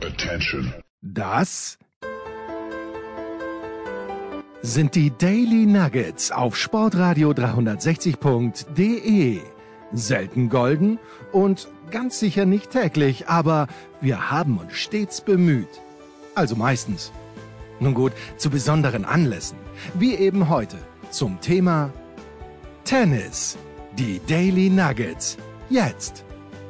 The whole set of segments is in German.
Attention. Das sind die Daily Nuggets auf Sportradio 360.de. Selten golden und ganz sicher nicht täglich, aber wir haben uns stets bemüht. Also meistens. Nun gut, zu besonderen Anlässen, wie eben heute zum Thema Tennis. Die Daily Nuggets. Jetzt.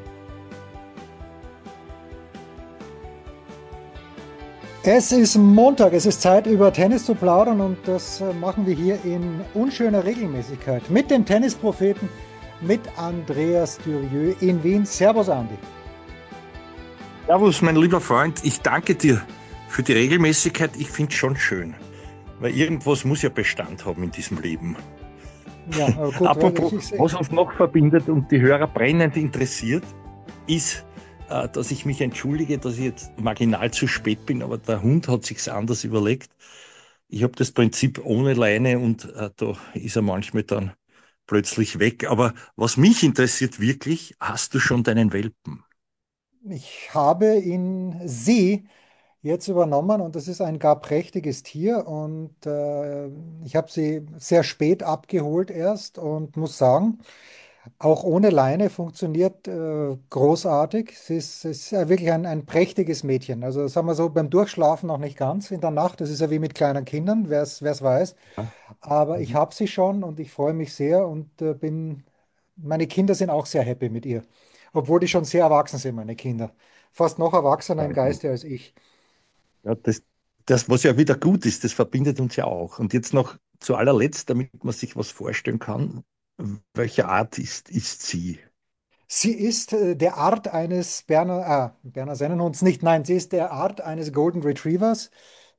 Es ist Montag, es ist Zeit, über Tennis zu plaudern und das machen wir hier in unschöner Regelmäßigkeit mit dem Tennispropheten, mit Andreas Dürieu in Wien. Servus, Andi. Servus, mein lieber Freund. Ich danke dir für die Regelmäßigkeit. Ich finde es schon schön, weil irgendwas muss ja Bestand haben in diesem Leben. Ja, gut, Apropos, was uns noch verbindet und die Hörer brennend interessiert, ist, dass ich mich entschuldige, dass ich jetzt marginal zu spät bin, aber der Hund hat sich's anders überlegt. Ich habe das Prinzip ohne Leine und da ist er manchmal dann plötzlich weg. Aber was mich interessiert wirklich, hast du schon deinen Welpen? Ich habe in See jetzt übernommen und das ist ein gar prächtiges Tier und ich habe sie sehr spät abgeholt erst und muss sagen, auch ohne Leine funktioniert großartig. Sie ist ja wirklich ein prächtiges Mädchen. Also sagen wir so, beim Durchschlafen noch nicht ganz in der Nacht. Das ist ja wie mit kleinen Kindern, wer es weiß. Ja. Aber ich Mhm. habe sie schon und ich freue mich sehr und meine Kinder sind auch sehr happy mit ihr. Obwohl die schon sehr erwachsen sind, meine Kinder. Fast noch erwachsener im Geiste als ich. Ja, das, was ja wieder gut ist, das verbindet uns ja auch. Und jetzt noch zu allerletzt, damit man sich was vorstellen kann, welche Art ist sie? Sie ist der Art eines Berner Sennenhunds nicht, nein, sie ist der Art eines Golden Retrievers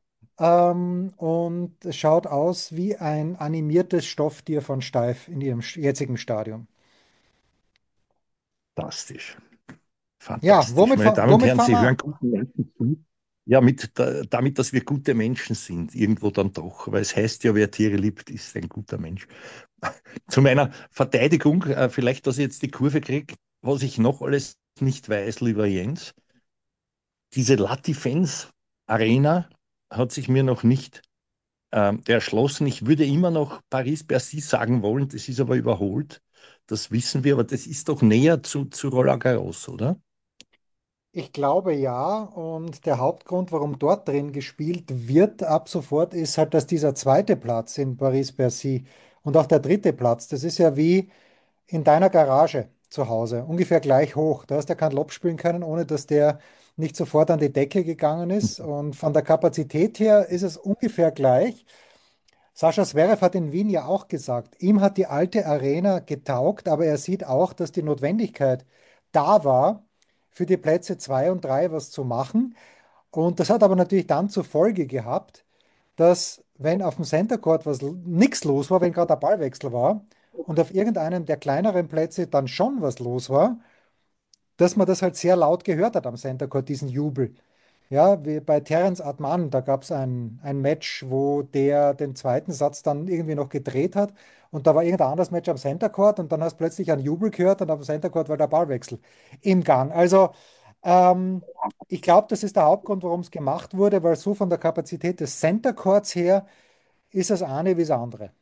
und schaut aus wie ein animiertes Stofftier von Steiff in ihrem jetzigen Stadium. Fantastisch. Ja, Fantastisch. Meine Damen und womit Herren, fangen Sie wir hören an? guten Menschen zu. Ja, damit, dass wir gute Menschen sind, irgendwo dann doch, weil es heißt ja, wer Tiere liebt, ist ein guter Mensch. Zu meiner Verteidigung, vielleicht, dass ich jetzt die Kurve kriege, was ich noch alles nicht weiß, lieber Jens. Diese Latifens Arena hat sich mir noch nicht erschlossen. Ich würde immer noch Paris-Bercy sagen wollen, das ist aber überholt. Das wissen wir, aber das ist doch näher zu Roland Garros, oder? Ich glaube ja, und der Hauptgrund, warum dort drin gespielt wird ab sofort, ist halt, dass dieser zweite Platz in Paris-Bercy und auch der dritte Platz, das ist ja wie in deiner Garage zu Hause, ungefähr gleich hoch. Da hast du ja keinen Lob spielen können, ohne dass der nicht sofort an die Decke gegangen ist. Und von der Kapazität her ist es ungefähr gleich. Sascha Zverev hat in Wien ja auch gesagt, ihm hat die alte Arena getaugt, aber er sieht auch, dass die Notwendigkeit da war, für die Plätze 2 und 3 was zu machen. Und das hat aber natürlich dann zur Folge gehabt, dass wenn auf dem Center Court was nichts los war, wenn gerade der Ballwechsel war und auf irgendeinem der kleineren Plätze dann schon was los war, dass man das halt sehr laut gehört hat am Center Court, diesen Jubel. Ja, wie bei Terence Atman, da gab es ein Match, wo der den zweiten Satz dann irgendwie noch gedreht hat und da war irgendein anderes Match am Center Court und dann hast du plötzlich einen Jubel gehört und auf dem Center Court war der Ballwechsel im Gang. Also ähm, ich glaube, das ist der Hauptgrund, warum es gemacht wurde, weil so von der Kapazität des Center Courts her ist das eine wie das andere.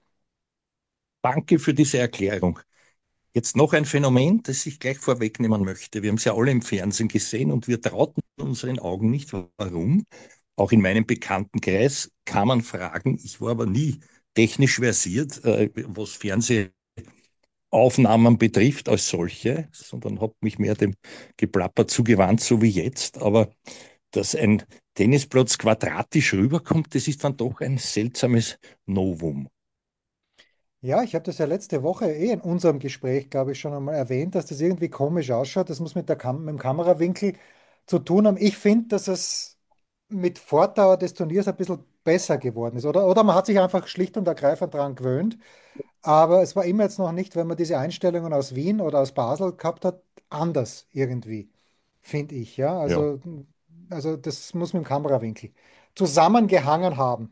Danke für diese Erklärung. Jetzt noch ein Phänomen, das ich gleich vorwegnehmen möchte. Wir haben es ja alle im Fernsehen gesehen und wir trauten unseren Augen nicht. Warum? Auch in meinem Bekanntenkreis kann man fragen. Ich war aber nie technisch versiert, was Fernsehaufnahmen betrifft als solche, sondern habe mich mehr dem Geplapper zugewandt, so wie jetzt. Aber dass ein Tennisplatz quadratisch rüberkommt, das ist dann doch ein seltsames Novum. Ja, ich habe das ja letzte Woche in unserem Gespräch, glaube ich, schon einmal erwähnt, dass das irgendwie komisch ausschaut. Das muss mit dem Kamerawinkel zu tun haben. Ich finde, dass es mit Fortdauer des Turniers ein bisschen besser geworden ist. Oder man hat sich einfach schlicht und ergreifend daran gewöhnt. Aber es war immer jetzt noch nicht, wenn man diese Einstellungen aus Wien oder aus Basel gehabt hat, anders irgendwie, finde ich. Ja, Ja, also das muss mit dem Kamerawinkel zusammengehangen haben.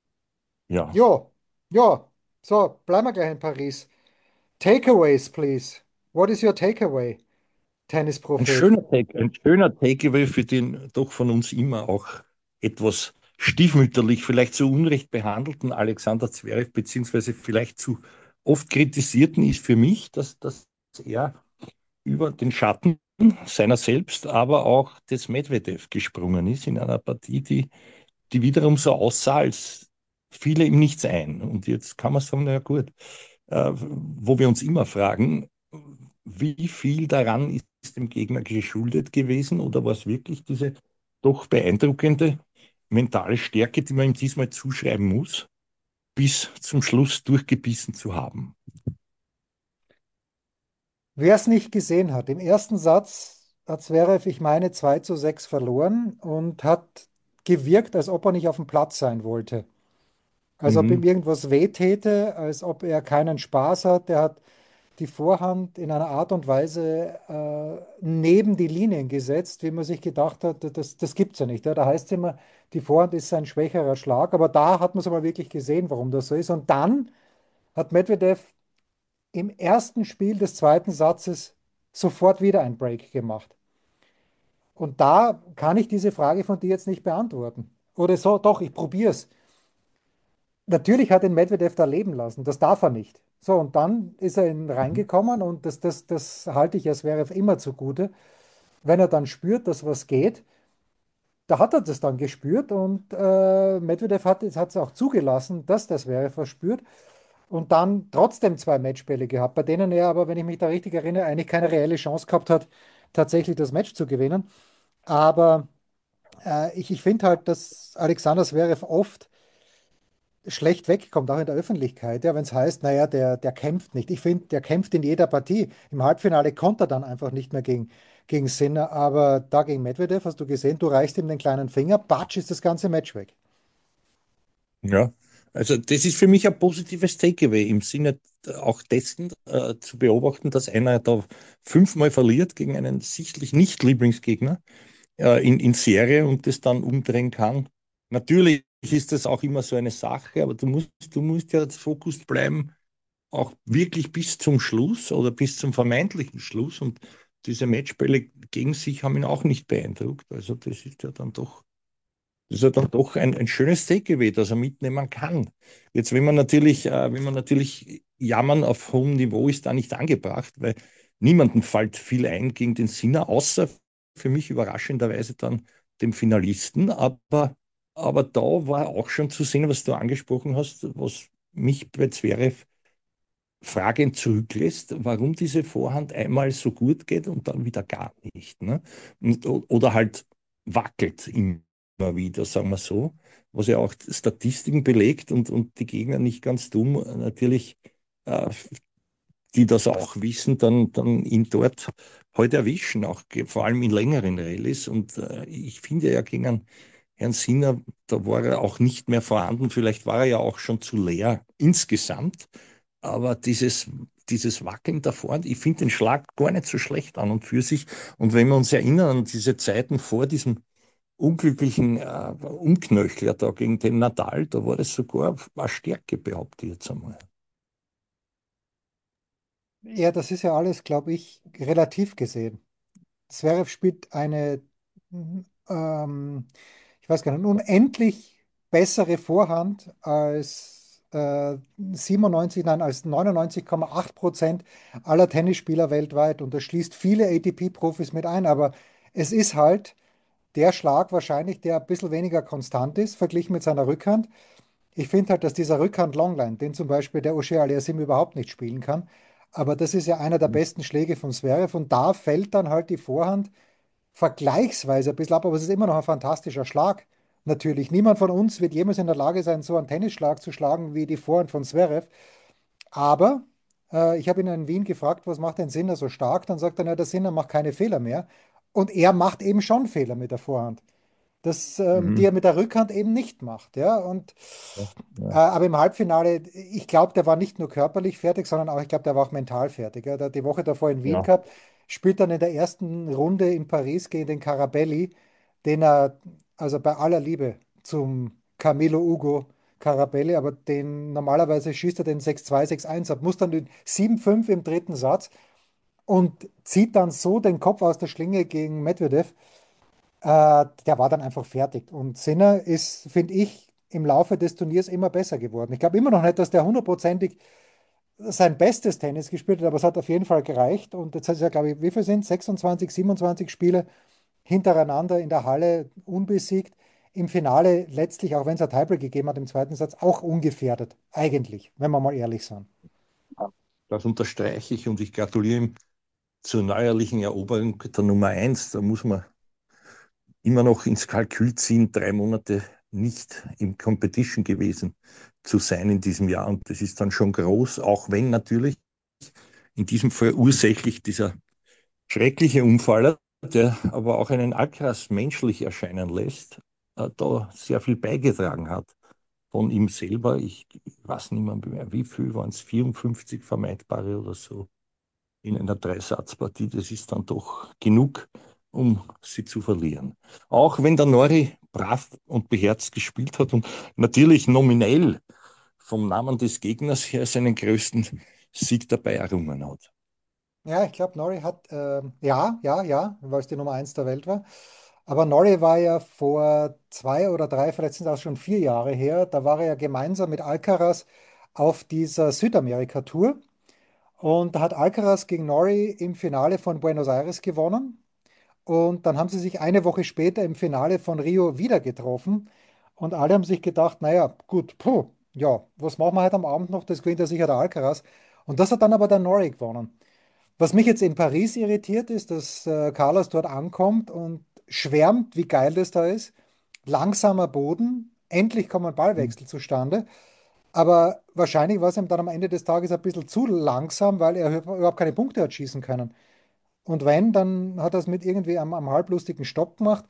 ja. Jo, ja, so, bleiben wir gleich in Paris. Takeaways, please. What is your takeaway? Tennisprophet. Ein schöner Takeaway, für den doch von uns immer auch etwas stiefmütterlich, vielleicht zu Unrecht behandelten Alexander Zverev, beziehungsweise vielleicht zu oft kritisierten, ist für mich, dass er über den Schatten seiner selbst, aber auch des Medvedev gesprungen ist in einer Partie, die wiederum so aussah, als fiele ihm nichts ein. Und jetzt kann man sagen, na ja gut, wo wir uns immer fragen, wie viel daran ist dem Gegner geschuldet gewesen oder war es wirklich diese doch beeindruckende mentale Stärke, die man ihm diesmal zuschreiben muss, bis zum Schluss durchgebissen zu haben? Wer es nicht gesehen hat, im ersten Satz hat Zverev, ich meine, 2:6 verloren und hat gewirkt, als ob er nicht auf dem Platz sein wollte. Als ob ihm Mhm. irgendwas wehtäte, als ob er keinen Spaß hat. Er hat die Vorhand in einer Art und Weise neben die Linien gesetzt, wie man sich gedacht hat, das gibt es ja nicht. Ja. Da heißt es immer, die Vorhand ist ein schwächerer Schlag, aber da hat man es aber wirklich gesehen, warum das so ist. Und dann hat Medvedev im ersten Spiel des zweiten Satzes sofort wieder ein Break gemacht. Und da kann ich diese Frage von dir jetzt nicht beantworten. Oder so, doch, ich probiere es. Natürlich hat ihn Medvedev da leben lassen, das darf er nicht. So, und dann ist er Mhm. reingekommen und das halte ich als Zverev immer zugute. Wenn er dann spürt, dass was geht, da hat er das dann gespürt und Medvedev hat es auch zugelassen, dass das Zverev was spürt und dann trotzdem zwei Matchbälle gehabt, bei denen er aber, wenn ich mich da richtig erinnere, eigentlich keine reelle Chance gehabt hat, tatsächlich das Match zu gewinnen. Aber ich finde halt, dass Alexander Zverev oft schlecht wegkommt, auch in der Öffentlichkeit, ja, wenn es heißt, naja, der kämpft nicht. Ich finde, der kämpft in jeder Partie. Im Halbfinale konnte er dann einfach nicht mehr gegen Sinner, aber da gegen Medvedev hast du gesehen, du reichst ihm den kleinen Finger, batsch, ist das ganze Match weg. Ja, also das ist für mich ein positives Takeaway im Sinne auch dessen zu beobachten, dass einer da fünfmal verliert gegen einen sichtlich nicht Lieblingsgegner in Serie und das dann umdrehen kann. Natürlich ist das auch immer so eine Sache, aber du musst ja fokussiert bleiben, auch wirklich bis zum Schluss oder bis zum vermeintlichen Schluss. Und diese Matchbälle gegen sich haben ihn auch nicht beeindruckt. Also das ist ja dann doch ein schönes Takeaway, das er mitnehmen kann. Jetzt, wenn man natürlich jammern auf hohem Niveau ist da nicht angebracht, weil niemandem fällt viel ein gegen den Sinner, außer für mich überraschenderweise dann dem Finalisten. Aber da war auch schon zu sehen, was du angesprochen hast, was mich bei Zverev fragend zurücklässt, warum diese Vorhand einmal so gut geht und dann wieder gar nicht. Ne? Oder halt wackelt immer wieder, sagen wir so, was ja auch Statistiken belegt und die Gegner nicht ganz dumm natürlich, äh, die das auch wissen, dann ihn dort heute erwischen, auch vor allem in längeren Rallyes. Und ich finde ja gegen Herrn Sinner, da war er auch nicht mehr vorhanden. Vielleicht war er ja auch schon zu leer insgesamt. Aber dieses Wackeln davor, ich finde den Schlag gar nicht so schlecht an und für sich. Und wenn wir uns erinnern an diese Zeiten vor diesem unglücklichen Umknöchler da gegen den Nadal, da war das sogar eine Stärke, behaupte ich jetzt einmal. Ja, das ist ja alles, glaube ich, relativ gesehen. Zverev spielt eine, ähm, ich weiß gar nicht, unendlich bessere Vorhand als 97, nein, als 99,8% aller Tennisspieler weltweit. Und das schließt viele ATP-Profis mit ein. Aber es ist halt der Schlag wahrscheinlich, der ein bisschen weniger konstant ist, verglichen mit seiner Rückhand. Ich finde halt, dass dieser Rückhand-Longline, den zum Beispiel der Auger Aliassime überhaupt nicht spielen kann, aber das ist ja einer der besten Schläge von Zverev und da fällt dann halt die Vorhand vergleichsweise ein bisschen ab, aber es ist immer noch ein fantastischer Schlag. Natürlich, niemand von uns wird jemals in der Lage sein, so einen Tennisschlag zu schlagen wie die Vorhand von Zverev. Aber ich habe ihn in Wien gefragt, was macht den Sinner so stark? Dann sagt er, na, der Sinner macht keine Fehler mehr. Und er macht eben schon Fehler mit der Vorhand, die Mhm. er mit der Rückhand eben nicht macht. Ja? Und Ja, ja, aber im Halbfinale, ich glaube, der war nicht nur körperlich fertig, sondern auch, ich glaube, der war auch mental fertig. Ja. Der hat die Woche davor in Wien ja. gehabt, spielt dann in der ersten Runde in Paris gegen den Carabelli, den er, also bei aller Liebe zum Camilo Ugo Carabelli, aber den normalerweise schießt er den 6:2, 6:1 ab, muss dann den 7:5 im dritten Satz. und zieht dann so den Kopf aus der Schlinge gegen Medvedev. Der war dann einfach fertig. Und Sinner ist, finde ich, im Laufe des Turniers immer besser geworden. Ich glaube immer noch nicht, dass der hundertprozentig sein bestes Tennis gespielt hat, aber es hat auf jeden Fall gereicht. Und jetzt hat es ja, glaube ich, wie viel sind 26, 27 Spiele hintereinander in der Halle unbesiegt. Im Finale letztlich, auch wenn es ein Tiebreak gegeben hat im zweiten Satz, auch ungefährdet. Eigentlich, wenn wir mal ehrlich sind. Das unterstreiche ich und ich gratuliere ihm zur neuerlichen Eroberung der Nummer eins. Da muss man immer noch ins Kalkül ziehen, 3 Monate nicht im Competition gewesen zu sein in diesem Jahr. Und das ist dann schon groß, auch wenn natürlich in diesem Fall ursächlich dieser schreckliche Unfall, der aber auch einen Alcaraz menschlich erscheinen lässt, da sehr viel beigetragen hat von ihm selber. Ich weiß nicht mehr, wie viel waren es, 54 vermeidbare oder so in einer Dreisatzpartie. Das ist dann doch genug, um sie zu verlieren. Auch wenn der Nori brav und beherzt gespielt hat und natürlich nominell vom Namen des Gegners her seinen größten Sieg dabei errungen hat. Ja, ich glaube, Norrie hat, ja, weil es die Nummer eins der Welt war. Aber Norrie war ja vor 2 oder 3, vielleicht sind es auch schon 4 Jahre her, da war er ja gemeinsam mit Alcaraz auf dieser Südamerika-Tour. Und da hat Alcaraz gegen Norrie im Finale von Buenos Aires gewonnen. Und dann haben sie sich eine Woche später im Finale von Rio wieder getroffen. Und alle haben sich gedacht, naja, gut, puh, ja, was machen wir heute am Abend noch? Das gewinnt ja sicher der Alcaraz. Und das hat dann aber der Norrie gewonnen. Was mich jetzt in Paris irritiert, ist, dass Carlos dort ankommt und schwärmt, wie geil das da ist. Langsamer Boden, endlich kommt ein Ballwechsel zustande. Aber wahrscheinlich war es ihm dann am Ende des Tages ein bisschen zu langsam, weil er überhaupt keine Punkte hat schießen können. Und wenn, dann hat er es mit irgendwie am halblustigen Stopp gemacht.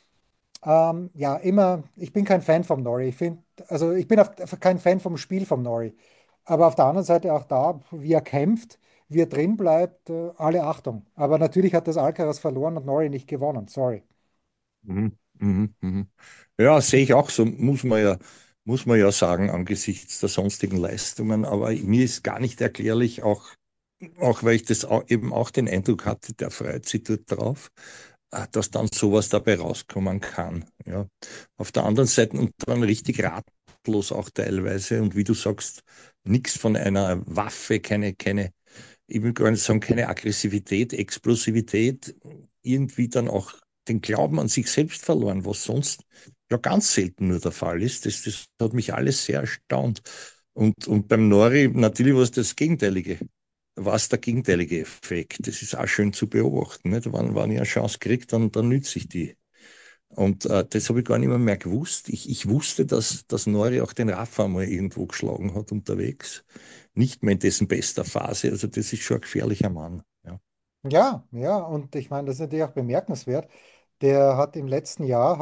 Ja, immer, ich bin kein Fan vom Norrie. Also ich bin kein Fan vom Spiel vom Norrie. Aber auf der anderen Seite auch da, wie er kämpft, wie er drin bleibt, alle Achtung. Aber natürlich hat das Alcaraz verloren und Norrie nicht gewonnen. Sorry. Mhm, mhm, mhm. Ja, sehe ich auch so, muss man ja sagen, angesichts der sonstigen Leistungen. Aber mir ist gar nicht erklärlich, auch weil ich das eben auch den Eindruck hatte, der freut sich dort drauf, dass dann sowas dabei rauskommen kann. Ja. Auf der anderen Seite und dann richtig ratlos auch teilweise und wie du sagst, nichts von einer Waffe, ich will gar nicht sagen, keine Aggressivität, Explosivität, irgendwie dann auch den Glauben an sich selbst verloren, was sonst ja ganz selten nur der Fall ist. Das hat mich alles sehr erstaunt. Und beim Nori natürlich war es das Gegenteilige. War es der gegenteilige Effekt. Das ist auch schön zu beobachten. Nicht? Wenn ich eine Chance kriege, dann nütze ich die. Und das habe ich gar nicht mehr gewusst. Ich wusste, dass Nori auch den Rafa mal irgendwo geschlagen hat unterwegs. Nicht mehr in dessen bester Phase. Also das ist schon ein gefährlicher Mann. Ja. Ja, ja, und ich meine, das ist natürlich auch bemerkenswert. Der hat im letzten Jahr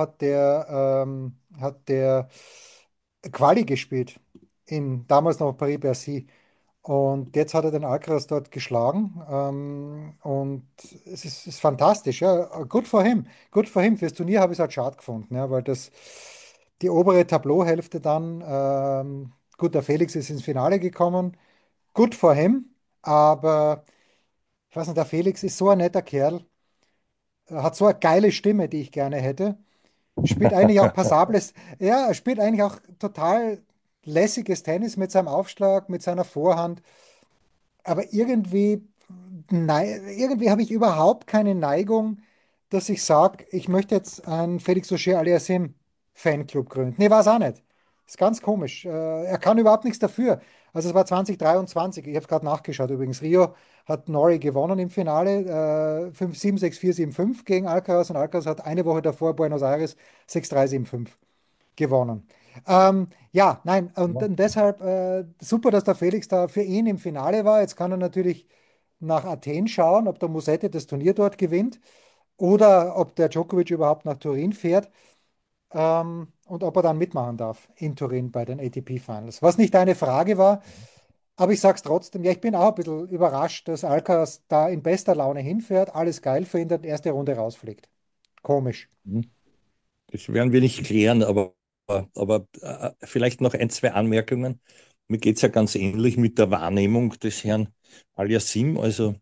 hat der Quali gespielt in damals noch Paris-Bercy. Und jetzt hat er den Alcaraz dort geschlagen. Und ist fantastisch. Ja. Good for him. Good for him. Fürs Turnier habe ich es halt schade gefunden, ja, weil die obere Tableauhälfte dann, gut, der Felix ist ins Finale gekommen. Good for him. Aber ich weiß nicht, der Felix ist so ein netter Kerl, hat so eine geile Stimme, die ich gerne hätte. Spielt eigentlich auch passables, ja, er spielt eigentlich auch total lässiges Tennis mit seinem Aufschlag, mit seiner Vorhand. Aber irgendwie habe ich überhaupt keine Neigung, dass ich sage, ich möchte jetzt einen Felix Auger-Aliassime Fanclub gründen. Nee, war es auch nicht. Ist ganz komisch. Er kann überhaupt nichts dafür. Also es war 2023, ich habe es gerade nachgeschaut übrigens. Rio hat Norrie gewonnen im Finale, 5-7, 6-4, 7-5 gegen Alcaraz und Alcaraz hat eine Woche davor Buenos Aires 6-3, 7-5 gewonnen. Ja, nein, und deshalb super, dass der Felix da für ihn im Finale war. Jetzt kann er natürlich nach Athen schauen, ob der Musetti das Turnier dort gewinnt oder ob der Djokovic überhaupt nach Turin fährt und ob er dann mitmachen darf in Turin bei den ATP Finals. Was nicht deine Frage war, aber ich sage es trotzdem, ja, ich bin auch ein bisschen überrascht, dass Alcaraz da in bester Laune hinfährt, alles geil findet, erste Runde rausfliegt. Komisch. Das werden wir nicht klären, aber vielleicht noch ein, zwei Anmerkungen. Mir geht es ja ganz ähnlich mit der Wahrnehmung des Herrn Aliassim. Also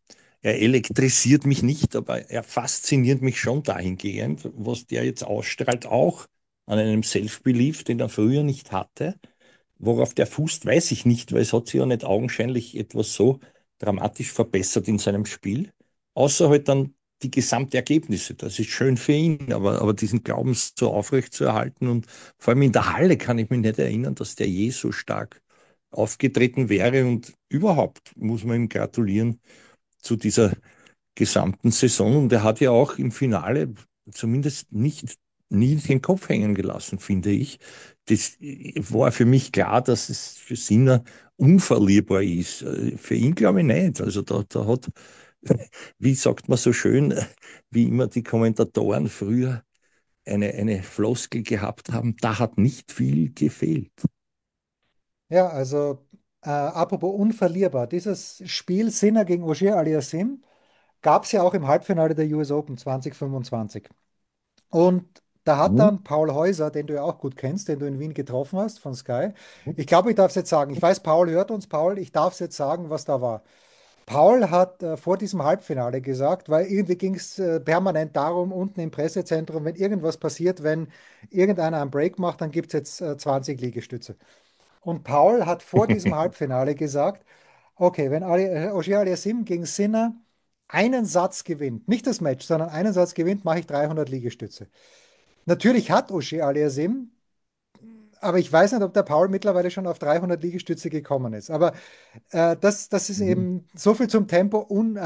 er elektrisiert mich nicht, aber er fasziniert mich schon dahingehend, was der jetzt ausstrahlt, auch an einem Self-Belief, den er früher nicht hatte. Worauf der fußt, weiß ich nicht, weil es hat sich ja nicht augenscheinlich etwas so dramatisch verbessert in seinem Spiel. Außer halt dann die Gesamtergebnisse. Das ist schön für ihn, aber diesen Glauben so aufrecht zu erhalten und vor allem in der Halle kann ich mich nicht erinnern, dass der je so stark aufgetreten wäre und überhaupt muss man ihm gratulieren zu dieser gesamten Saison. Und er hat ja auch im Finale zumindest nicht nie den Kopf hängen gelassen, finde ich. Das war für mich klar, dass es für Sinner unverlierbar ist. Für ihn glaube ich nicht. Also da hat, wie sagt man so schön, wie immer die Kommentatoren früher eine Floskel gehabt haben, da hat nicht viel gefehlt. Ja, also apropos unverlierbar. Dieses Spiel Sinner gegen Ogier Aliassime gab es ja auch im Halbfinale der US Open 2025. Und da hat Mhm. dann Paul Häuser, den du ja auch gut kennst, den du in Wien getroffen hast von Sky. Ich glaube, ich darf es jetzt sagen. Ich weiß, Paul hört uns. Paul, ich darf es jetzt sagen, was da war. Paul hat vor diesem Halbfinale gesagt, weil irgendwie ging es permanent darum, unten im Pressezentrum, wenn irgendwas passiert, wenn irgendeiner einen Break macht, dann gibt es jetzt 20 Liegestütze. Und Paul hat vor diesem Halbfinale gesagt, okay, wenn Auger Aliassime gegen Sinner einen Satz gewinnt, nicht das Match, sondern einen Satz gewinnt, mache ich 300 Liegestütze. Natürlich hat Auger Aliassime, aber ich weiß nicht, ob der Paul mittlerweile schon auf 300 Liegestütze gekommen ist. Aber das ist Mhm. eben so viel zum Tempo und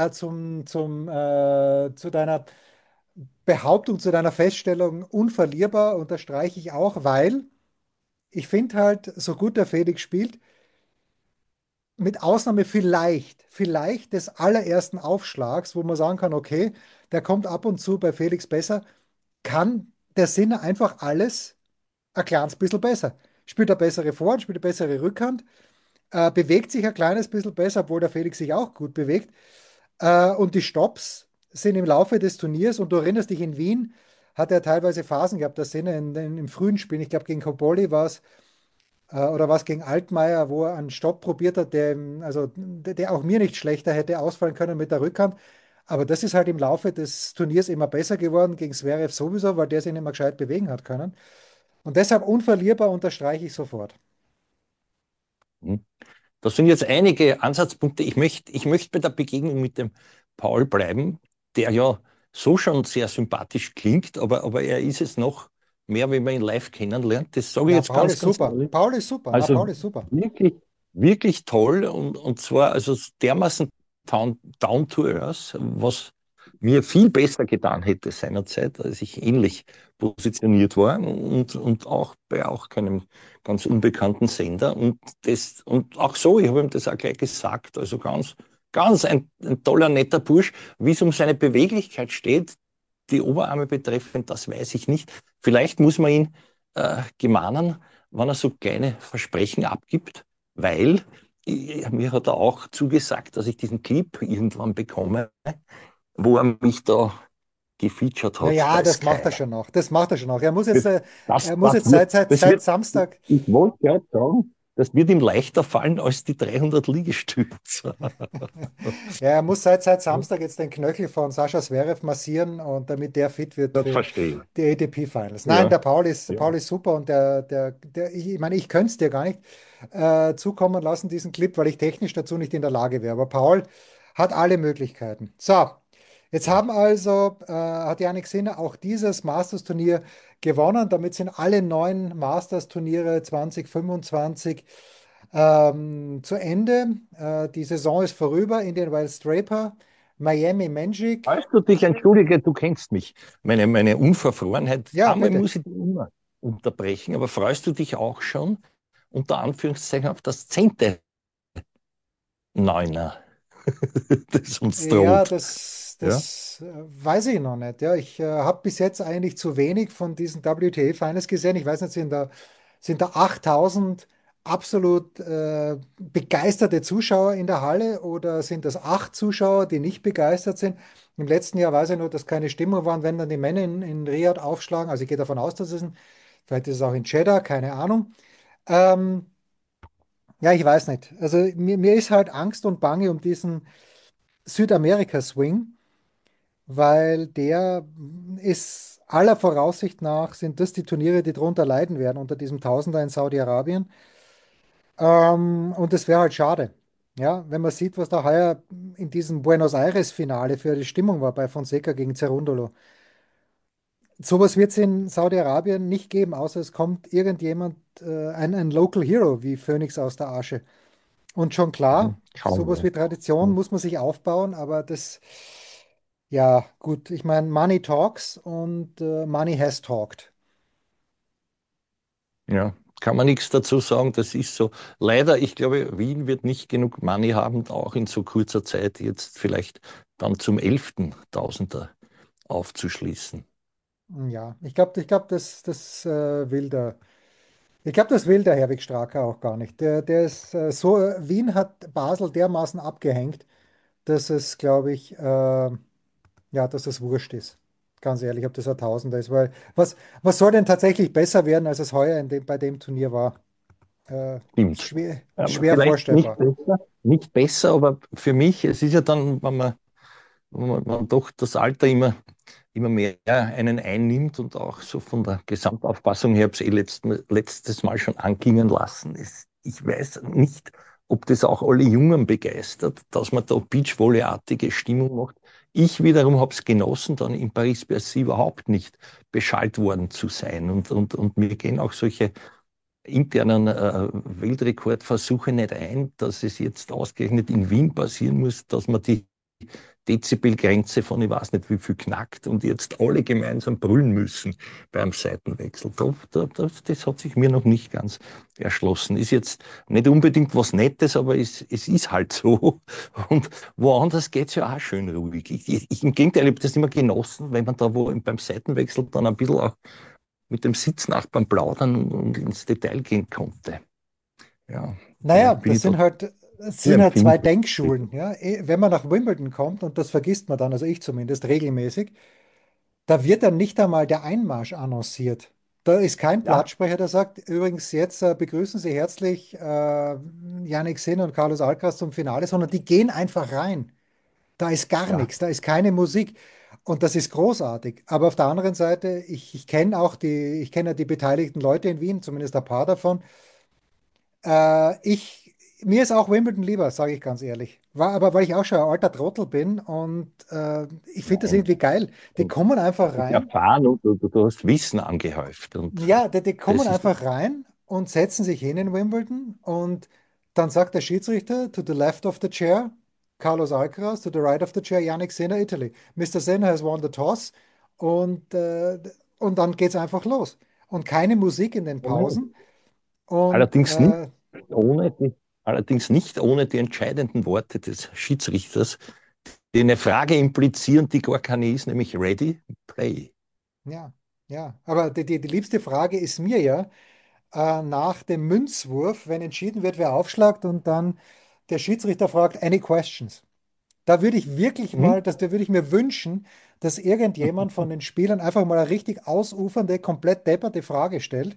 zu deiner Behauptung, zu deiner Feststellung unverlierbar, unterstreiche ich auch, weil ich finde halt, so gut der Felix spielt, mit Ausnahme vielleicht des allerersten Aufschlags, wo man sagen kann, okay, der kommt ab und zu bei Felix besser, kann der Sinner einfach alles ein kleines bisschen besser. Spielt er bessere Vorhand, spielt er bessere Rückhand, bewegt sich ein kleines bisschen besser, obwohl der Felix sich auch gut bewegt. Und die Stops sind im Laufe des Turniers, und du erinnerst dich, in Wien hat er teilweise Phasen gehabt, da sind im frühen Spiel, ich glaube gegen Cobolli war es, oder was gegen Altmaier, wo er einen Stopp probiert hat, der auch mir nicht schlechter hätte ausfallen können mit der Rückhand. Aber das ist halt im Laufe des Turniers immer besser geworden, gegen Zverev sowieso, weil der sich nicht mehr gescheit bewegen hat können. Und deshalb unverlierbar unterstreiche ich sofort. Mhm. Das sind jetzt einige Ansatzpunkte. Ich möchte bei der Begegnung mit dem Paul bleiben, der ja so schon sehr sympathisch klingt, aber er ist es noch mehr, wenn man ihn live kennenlernt. Das sage ich Na, jetzt Paul ganz, ist ganz super. ehrlich. Paul ist super. Na, Also Paul ist super. wirklich, wirklich toll und zwar also dermaßen down to earth, was mir viel besser getan hätte seinerzeit, als ich ähnlich positioniert war und auch bei auch keinem ganz unbekannten Sender. Und auch so, ich habe ihm das auch gleich gesagt, also ganz, ganz ein toller, netter Bursch. Wie es um seine Beweglichkeit steht, die Oberarme betreffend, das weiß ich nicht. Vielleicht muss man ihn gemahnen, wenn er so kleine Versprechen abgibt, weil mir hat er auch zugesagt, dass ich diesen Clip irgendwann bekomme, wo er mich da gefeatured Ja, hat ja, bei das macht er Sky. schon noch. Das macht er schon noch. Das, Er muss das jetzt wird, das seit wird, Samstag. ich wollte gerade sagen, das wird ihm leichter fallen als die 300 Liegestütze. Ja, er muss seit Samstag jetzt den Knöchel von Sascha Zverev massieren, und damit der fit wird Das für verstehe die ATP Finals. ich. Nein, Ja, Paul ja. ist super, und ich meine, ich könnte es dir gar nicht zukommen lassen, diesen Clip, weil ich technisch dazu nicht in der Lage wäre. Aber Paul hat alle Möglichkeiten. So, jetzt hat Jannik Sinner auch dieses Masters-Turnier gewonnen. Damit sind alle 9 Masters-Turniere 2025 zu Ende. Die Saison ist vorüber. Indian Wells Draper, Miami Magic. Falls du dich, entschuldige, du kennst mich, meine Unverfrorenheit, Ja, einmal bitte. muss ich dich immer unterbrechen, aber freust du dich auch schon, unter Anführungszeichen, auf das 10. Neuner, das uns Ja, droht? Ja? weiß ich noch nicht. Ja, ich habe bis jetzt eigentlich zu wenig von diesen WTA Finals gesehen. Ich weiß nicht, sind da 8000 absolut begeisterte Zuschauer in der Halle, oder sind das 8 Zuschauer, die nicht begeistert sind? Im letzten Jahr weiß ich nur, dass keine Stimmung war, wenn dann die Männer in Riyadh aufschlagen. Also ich gehe davon aus, vielleicht ist es auch in Jeddah, keine Ahnung. Ähm, ja, ich weiß nicht. Also mir ist halt Angst und Bange um Südamerika-Swing, weil der ist aller Voraussicht nach, sind das die Turniere, die drunter leiden werden, unter diesem Tausender in Saudi-Arabien. Und es wäre halt schade. Ja, wenn man sieht, was da heuer in diesem Buenos Aires-Finale für die Stimmung war bei Fonseca gegen Cerundolo. Sowas wird es in Saudi-Arabien nicht geben, außer es kommt irgendjemand, ein Local Hero wie Phönix aus der Asche. Und schon klar, Schauen sowas wie wir. Tradition muss man sich aufbauen, aber das, ja, gut, ich meine, Money talks und Money has talked. Ja, kann man nichts dazu sagen, das ist so. Leider, ich glaube, Wien wird nicht genug Money haben, auch in so kurzer Zeit jetzt vielleicht dann zum 11. Tausender aufzuschließen. Ja, ich glaube, das will der Herwig Straka auch gar nicht. Der ist so, Wien hat Basel dermaßen abgehängt, dass es, glaube ich, ja, dass es wurscht ist. Ganz ehrlich, ob das ein Tausender ist, weil was soll denn tatsächlich besser werden, als es heuer bei dem Turnier war? Ist Stimmt. schwer Vielleicht vorstellbar. nicht besser, aber für mich, es ist ja dann, wenn man doch das Alter immer mehr einen einnimmt und auch so von der Gesamtauffassung her, ich habe es letztes Mal schon anklingen lassen. Ich weiß nicht, ob das auch alle Jungen begeistert, dass man da Beachvolley-artige Stimmung macht. Ich wiederum habe es genossen, dann in Paris-Bercy überhaupt nicht beschallt worden zu sein. Und mir gehen auch solche internen Weltrekordversuche nicht ein, dass es jetzt ausgerechnet in Wien passieren muss, dass man die Dezibelgrenze von ich weiß nicht wie viel knackt und jetzt alle gemeinsam brüllen müssen beim Seitenwechsel. Das hat sich mir noch nicht ganz erschlossen. Ist jetzt nicht unbedingt was Nettes, aber es ist halt so. Und woanders geht es ja auch schön ruhig. Im Gegenteil, ich habe das immer genossen, wenn man da wo beim Seitenwechsel dann ein bisschen auch mit dem Sitznachbarn plaudern und ins Detail gehen konnte. Ja, Naja, bin ich das sehr sind halt zwei empfindlich. Denkschulen. Ja? Wenn man nach Wimbledon kommt, und das vergisst man dann, also ich zumindest regelmäßig, da wird dann nicht einmal der Einmarsch annonciert. Da ist kein Ja, Plattsprecher, der sagt, übrigens jetzt begrüßen Sie herzlich Jannik Sinner und Carlos Alcaraz zum Finale, sondern die gehen einfach rein. Da ist gar ja. nichts, da ist keine Musik. Und das ist großartig. Aber auf der anderen Seite, ich kenne auch ich kenne ja die beteiligten Leute in Wien, zumindest ein paar davon. Mir ist auch Wimbledon lieber, sage ich ganz ehrlich. War aber, weil ich auch schon ein alter Trottel bin und ich finde das Nein. irgendwie geil. Die Du kommen einfach bist rein. erfahren und du hast Wissen angehäuft. Und Ja, die kommen das ist, einfach rein und setzen sich hin in Wimbledon und dann sagt der Schiedsrichter to the left of the chair, Carlos Alcaraz, to the right of the chair, Yannick Sinner, Italy. Mr. Sinner has won the toss und, und dann geht es einfach los. Und keine Musik in den Pausen. Und allerdings nicht ohne allerdings nicht ohne die entscheidenden Worte des Schiedsrichters, die eine Frage implizieren, die gar keine ist, nämlich ready, play. ja, ja, aber die liebste Frage ist mir ja, nach dem Münzwurf, wenn entschieden wird, wer aufschlagt und dann der Schiedsrichter fragt, any questions? Da würde ich wirklich Mhm. mal, da würde ich mir wünschen, dass irgendjemand von den Spielern einfach mal eine richtig ausufernde, komplett depperte Frage stellt.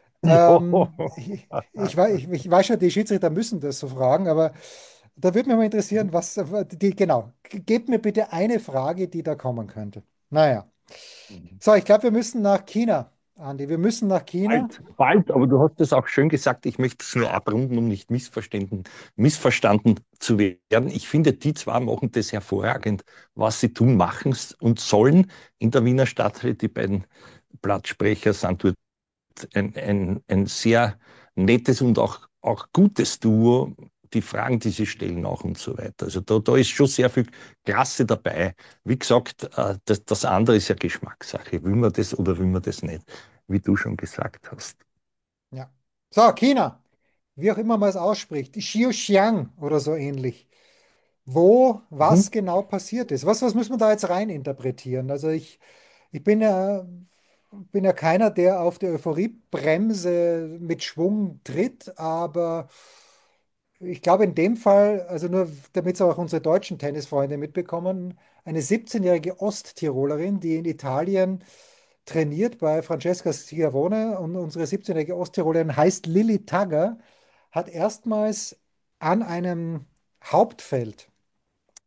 Ich weiß schon, die Schiedsrichter müssen das so fragen, aber da würde mich mal interessieren, genau, gebt mir bitte eine Frage, die da kommen könnte. Naja, so, ich glaube, wir müssen nach China, Andi, wir müssen nach China. Bald, aber du hast es auch schön gesagt, ich möchte es nur abrunden, um nicht missverstanden zu werden. Ich finde, die zwei machen das hervorragend, was sie tun, machen es und sollen. In der Wiener Stadthalle, die beiden Plattsprecher sind dort ein sehr nettes und auch gutes Duo. Die Fragen, die sie stellen, auch und so weiter. Also da ist schon sehr viel Klasse dabei. Wie gesagt, das andere ist ja Geschmackssache. Will man das oder will man das nicht? Wie du schon gesagt hast. Ja. So, China, wie auch immer man es ausspricht, die Xioxiang oder so ähnlich. Wo Mhm. was genau passiert ist. Was müssen wir da jetzt rein interpretieren? Also ich bin ja keiner, der auf die Euphoriebremse mit Schwung tritt, aber ich glaube in dem Fall, also nur damit es auch unsere deutschen Tennisfreunde mitbekommen, eine 17-jährige Osttirolerin, die in Italien trainiert bei Francesca Schiavone und unsere 17-jährige Osttirolerin heißt Lilly Tagger, hat erstmals an einem Hauptfeld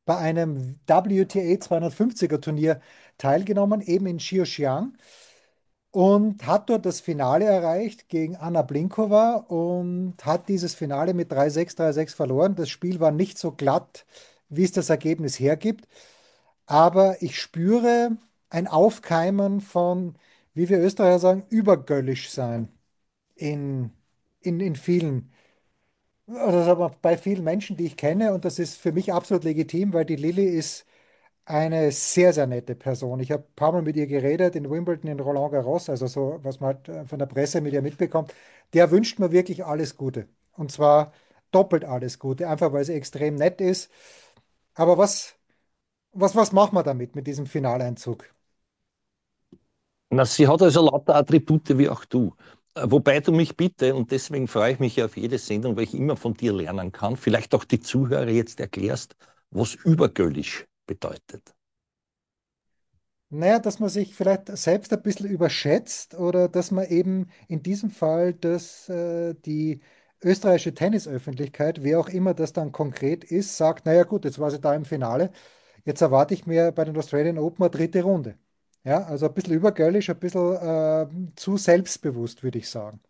bei einem WTA 250er Turnier teilgenommen, eben in Xioxiang und hat dort das Finale erreicht gegen Anna Blinkova und hat dieses Finale mit 3-6, 3-6 verloren. Das Spiel war nicht so glatt, wie es das Ergebnis hergibt, aber ich spüre ein Aufkeimen von, wie wir Österreicher sagen, übergöllisch sein in, in vielen, oder sagen wir, bei vielen Menschen, die ich kenne. Und das ist für mich absolut legitim, weil die Lilly ist eine sehr, sehr nette Person. Ich habe ein paar Mal mit ihr geredet in Wimbledon, in Roland Garros, also so, was man halt von der Presse mit ihr mitbekommt. Der wünscht mir wirklich alles Gute. Und zwar doppelt alles Gute, einfach weil sie extrem nett ist. Aber was machen wir damit, mit diesem Finaleinzug? Na, sie hat also lauter Attribute wie auch du. Wobei du mich bitte, und deswegen freue ich mich ja auf jede Sendung, weil ich immer von dir lernen kann, vielleicht auch die Zuhörer jetzt erklärst, was übergöllisch bedeutet. Naja, dass man sich vielleicht selbst ein bisschen überschätzt oder dass man eben in diesem Fall, dass die österreichische Tennisöffentlichkeit, wer auch immer das dann konkret ist, sagt, naja gut, jetzt war sie da im Finale, jetzt erwarte ich mir bei den Australian Open eine dritte Runde. Ja, also ein bisschen übergöllisch, ein bisschen zu selbstbewusst, würde ich sagen.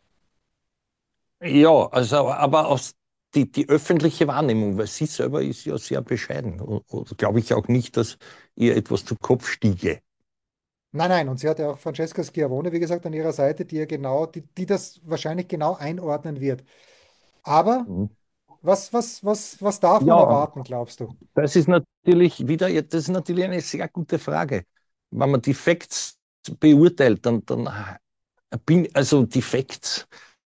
Ja, also, aber aus die öffentliche Wahrnehmung, weil sie selber ist ja sehr bescheiden. Und glaube ich auch nicht, dass ihr etwas zu Kopf stiege. Nein, nein, und sie hat ja auch Francesca Schiavone, wie gesagt, an ihrer Seite, die ja genau, die das wahrscheinlich genau einordnen wird. Aber Mhm. was darf man Ja, erwarten, glaubst du? das ist natürlich wieder, das ist natürlich eine sehr gute Frage. Wenn man die Facts beurteilt, dann also die Facts,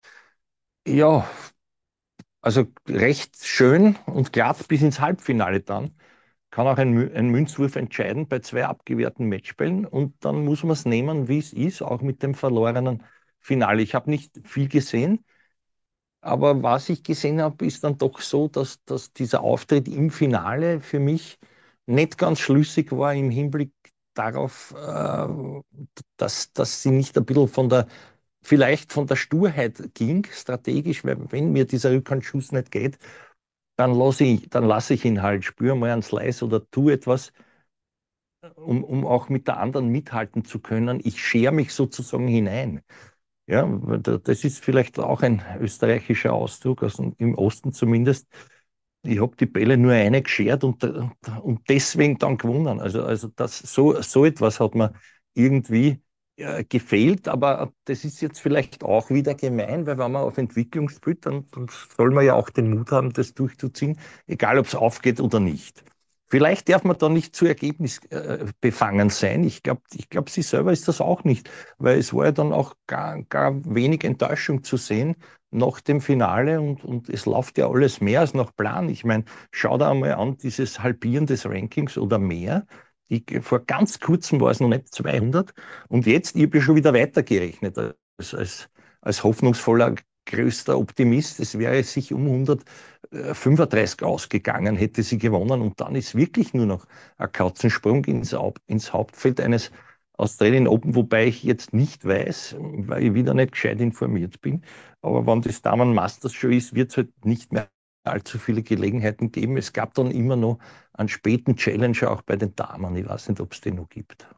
ja, also recht schön und glatt bis ins Halbfinale dann. Kann auch ein Münzwurf entscheiden bei zwei abgewehrten Matchbällen und dann muss man es nehmen, wie es ist, auch mit dem verlorenen Finale. Ich habe nicht viel gesehen, aber was ich gesehen habe, ist dann doch so, dass dieser Auftritt im Finale für mich nicht ganz schlüssig war im Hinblick darauf, dass sie nicht ein bisschen vielleicht von der Sturheit ging, strategisch, weil wenn mir dieser Rückhandschuss nicht geht, dann lasse ich ihn halt, spüre mal einen Slice oder tu etwas, um auch mit der anderen mithalten zu können. Ich schere mich sozusagen hinein. Ja, das ist vielleicht auch ein österreichischer Ausdruck, also im Osten zumindest. Ich habe die Bälle nur eine geschert und deswegen dann gewonnen. Also so etwas hat mir irgendwie gefehlt, aber das ist jetzt vielleicht auch wieder gemein, weil wenn man auf Entwicklung spielt, dann soll man ja auch den Mut haben, das durchzuziehen, egal ob es aufgeht oder nicht. Vielleicht darf man da nicht zu Ergebnis befangen sein. Ich glaub, sie selber ist das auch nicht, weil es war ja dann auch gar wenig Enttäuschung zu sehen nach dem Finale und es läuft ja alles mehr als nach Plan. Ich meine, schau da einmal an, dieses Halbieren des Rankings oder mehr. Vor ganz kurzem war es noch nicht 200 und jetzt, ich habe ja schon wieder weitergerechnet als hoffnungsvoller größter Optimist. Es wäre sich um 135 ausgegangen, hätte sie gewonnen und dann ist wirklich nur noch ein Katzensprung ins Hauptfeld eines Australian Open, wobei ich jetzt nicht weiß, weil ich wieder nicht gescheit informiert bin, aber wenn das Damen Masters schon ist, wird es halt nicht mehr allzu viele Gelegenheiten geben. Es gab dann immer noch einen späten Challenger auch bei den Damen. Ich weiß nicht, ob es den noch gibt.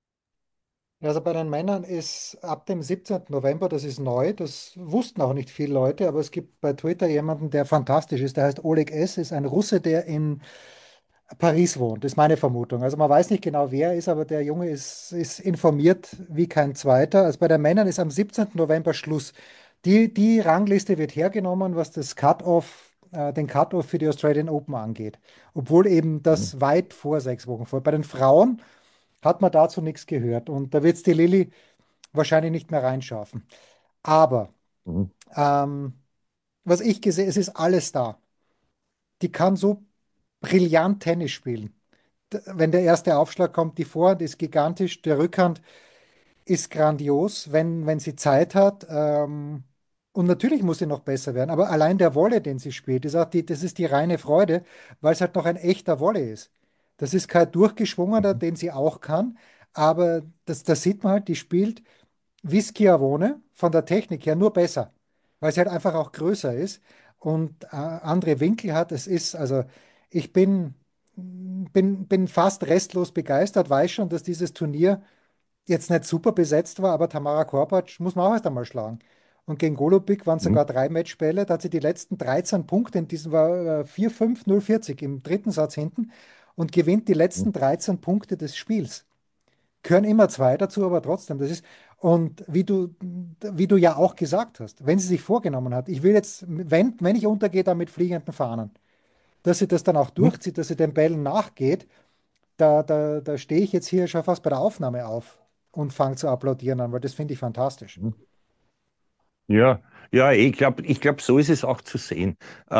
Also bei den Männern ist ab dem 17. November, das ist neu, das wussten auch nicht viele Leute, aber es gibt bei Twitter jemanden, der fantastisch ist, der heißt Oleg S., ist ein Russe, der in Paris wohnt, ist meine Vermutung. Also man weiß nicht genau, wer er ist, aber der Junge ist informiert wie kein zweiter. Also bei den Männern ist am 17. November Schluss. Die Rangliste wird hergenommen, was das Cut-Off, den Cut-Off für die Australian Open angeht, obwohl eben Mhm. das weit vor 6 Wochen vor. Bei den Frauen hat man dazu nichts gehört und da wird es die Lilly wahrscheinlich nicht mehr reinschaffen. Aber Mhm. ähm, was ich gesehen, es ist alles da. Die kann so brillant Tennis spielen. Wenn der erste Aufschlag kommt, die Vorhand ist gigantisch, der Rückhand ist grandios, wenn sie Zeit hat. Und natürlich muss sie noch besser werden, aber allein der Volley, den sie spielt, ist auch das ist die reine Freude, weil es halt noch ein echter Volley ist. Das ist kein durchgeschwungener, Mhm. den sie auch kann, aber das sieht man halt, die spielt wie Schiavone von der Technik her nur besser, weil sie halt einfach auch größer ist und andere Winkel hat. Es ist, also ich bin bin fast restlos begeistert, weiß schon, dass dieses Turnier jetzt nicht super besetzt war, aber Tamara Korpatsch muss man auch erst einmal schlagen. Und gegen Golubic waren es Mhm. sogar 3 Matchbälle. Da hat sie die letzten 13 Punkte in diesem war 4-5, 0-40 im dritten Satz hinten und gewinnt die letzten 13 Punkte des Spiels. Gehören immer zwei dazu, aber trotzdem, das ist, und wie du ja auch gesagt hast, wenn sie sich vorgenommen hat, ich will jetzt, wenn ich untergehe, dann mit fliegenden Fahnen, dass sie das dann auch Mhm. durchzieht, dass sie den Bällen nachgeht, da stehe ich jetzt hier schon fast bei der Aufnahme auf und fange zu applaudieren an, weil das finde ich fantastisch. Mhm. Ja, ja, ich glaub, so ist es auch zu sehen.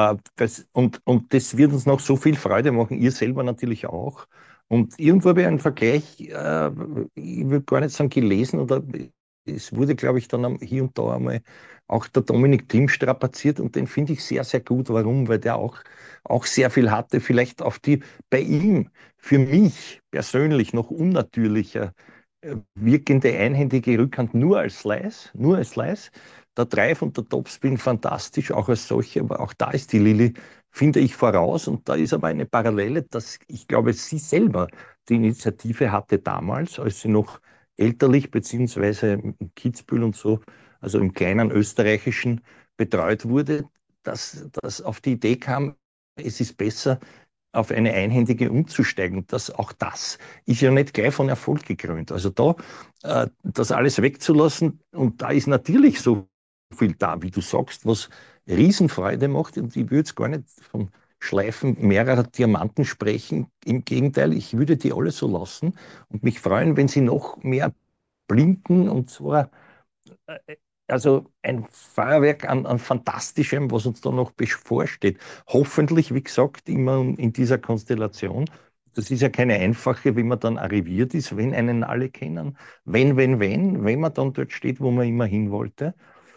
Und das wird uns noch so viel Freude machen, ihr selber natürlich auch. Und irgendwo habe ich einen Vergleich, ich würde gar nicht sagen gelesen, oder es wurde, glaube ich, dann hier und da einmal auch der Dominik Thiem strapaziert und den finde ich sehr, sehr gut. Warum? Weil der auch sehr viel hatte, vielleicht auf die bei ihm, für mich persönlich noch unnatürlicher wirkende einhändige Rückhand nur als Slice. Der Drive und der Topspin fantastisch, auch als solche, aber auch da ist die Lilly, finde ich, voraus. Und da ist aber eine Parallele, dass ich glaube, sie selber die Initiative hatte damals, als sie noch elterlich beziehungsweise in Kitzbühel und so, also im kleinen österreichischen, betreut wurde, dass auf die Idee kam, es ist besser, auf eine einhändige umzusteigen. Auch das ist ja nicht gleich von Erfolg gekrönt. Also da, das alles wegzulassen, und da ist natürlich so viel da, wie du sagst, was Riesenfreude macht. Und ich würde jetzt gar nicht von Schleifen mehrerer Diamanten sprechen. Im Gegenteil, ich würde die alle so lassen und mich freuen, wenn sie noch mehr blinken. Und zwar äh, also ein Feuerwerk an Fantastischem, was uns da noch bevorsteht. Hoffentlich, wie gesagt, immer in dieser Konstellation. Das ist ja keine einfache, wie man dann arriviert ist, wenn einen alle kennen. Wenn man dann dort steht, wo man immer hin wollte,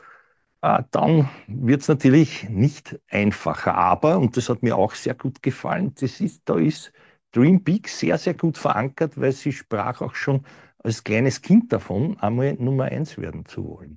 dann wird es natürlich nicht einfacher. Aber, und das hat mir auch sehr gut gefallen, da ist Dream Peak sehr, sehr gut verankert, weil sie sprach auch schon als kleines Kind davon, einmal Nummer eins werden zu wollen.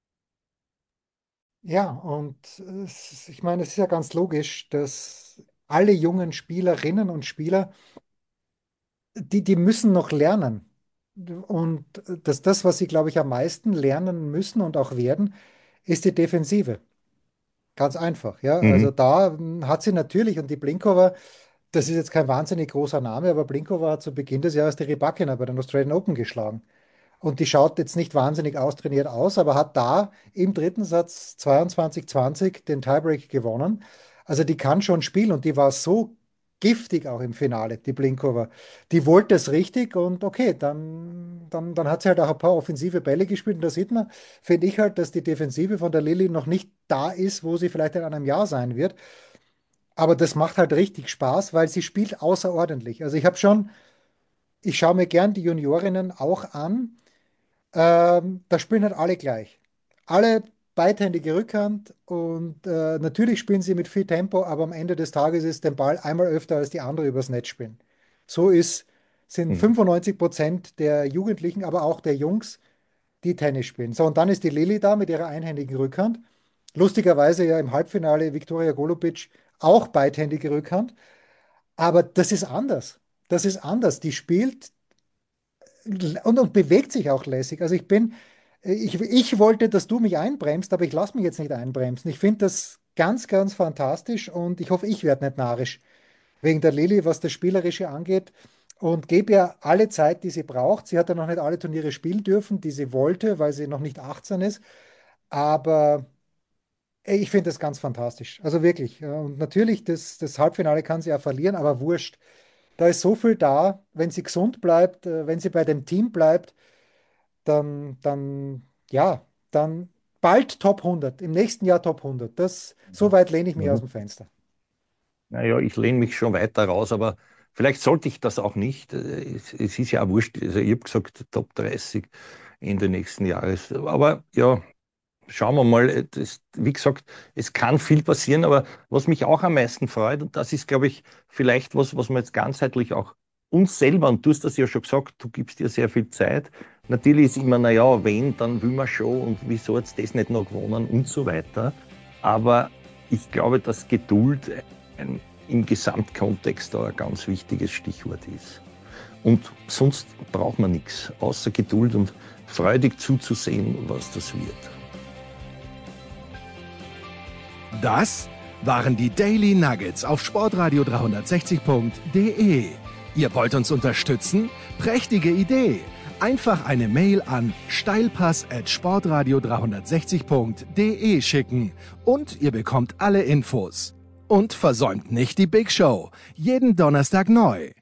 Ja, und ich meine, es ist ja ganz logisch, dass alle jungen Spielerinnen und Spieler, die müssen noch lernen. Und das, was sie, glaube ich, am meisten lernen müssen und auch werden, ist die Defensive. Ganz einfach, ja. Also Mhm. da hat sie natürlich, und die Blinkova, das ist jetzt kein wahnsinnig großer Name, aber Blinkova hat zu Beginn des Jahres die Rybakina bei den Australian Open geschlagen. Und die schaut jetzt nicht wahnsinnig austrainiert aus, aber hat da im dritten Satz 22-20 den Tiebreak gewonnen. Also die kann schon spielen und die war so giftig auch im Finale, die Blinkova. Die wollte es richtig und okay, dann hat sie halt auch ein paar offensive Bälle gespielt. Und da sieht man, finde ich halt, dass die Defensive von der Lilly noch nicht da ist, wo sie vielleicht in einem Jahr sein wird. Aber das macht halt richtig Spaß, weil sie spielt außerordentlich. Also ich schaue mir gern die Juniorinnen auch an. Da spielen halt alle gleich. Alle beidhändige Rückhand und natürlich spielen sie mit viel Tempo, aber am Ende des Tages ist der Ball einmal öfter als die andere übers Netz spielen. So sind Mhm. 95% der Jugendlichen, aber auch der Jungs, die Tennis spielen. So, und dann ist die Lilly da mit ihrer einhändigen Rückhand. Lustigerweise ja im Halbfinale Viktoria Golubic auch beidhändige Rückhand. Aber das ist anders. Das ist anders. Die spielt und bewegt sich auch lässig. Also ich wollte, dass du mich einbremst, aber ich lasse mich jetzt nicht einbremsen. Ich finde das ganz, ganz fantastisch und ich hoffe, ich werde nicht narrisch wegen der Lilly, was das Spielerische angeht. Und gebe ihr alle Zeit, die sie braucht. Sie hat ja noch nicht alle Turniere spielen dürfen, die sie wollte, weil sie noch nicht 18 ist. Aber ich finde das ganz fantastisch. Also wirklich. Ja. Und natürlich, das Halbfinale kann sie ja verlieren, aber wurscht. Da ist so viel da. Wenn sie gesund bleibt, wenn sie bei dem Team bleibt, ja, dann bald Top 100, im nächsten Jahr Top 100. So weit lehne ich mich aus Mhm. dem Fenster. Naja, ich lehne mich schon weiter raus, aber vielleicht sollte ich das auch nicht. Es ist ja auch wurscht. Also ich habe gesagt, Top 30 Ende nächsten Jahres. Aber ja, schauen wir mal. Wie gesagt, es kann viel passieren, aber was mich auch am meisten freut, und das ist, glaube ich, vielleicht was man jetzt ganzheitlich auch uns selber, und du hast das ja schon gesagt, du gibst dir sehr viel Zeit. Natürlich ist immer, naja, wenn, dann will man schon und wieso hat es das nicht noch gewonnen und so weiter. Aber ich glaube, dass Geduld ein im Gesamtkontext da ein ganz wichtiges Stichwort ist. Und sonst braucht man nichts, außer Geduld und freudig zuzusehen, was das wird. Das waren die Daily Nuggets auf sportradio 360.de. Ihr wollt uns unterstützen? Prächtige Idee! Einfach eine Mail an steilpass@sportradio360.de schicken und ihr bekommt alle Infos. Und versäumt nicht die Big Show. Jeden Donnerstag neu.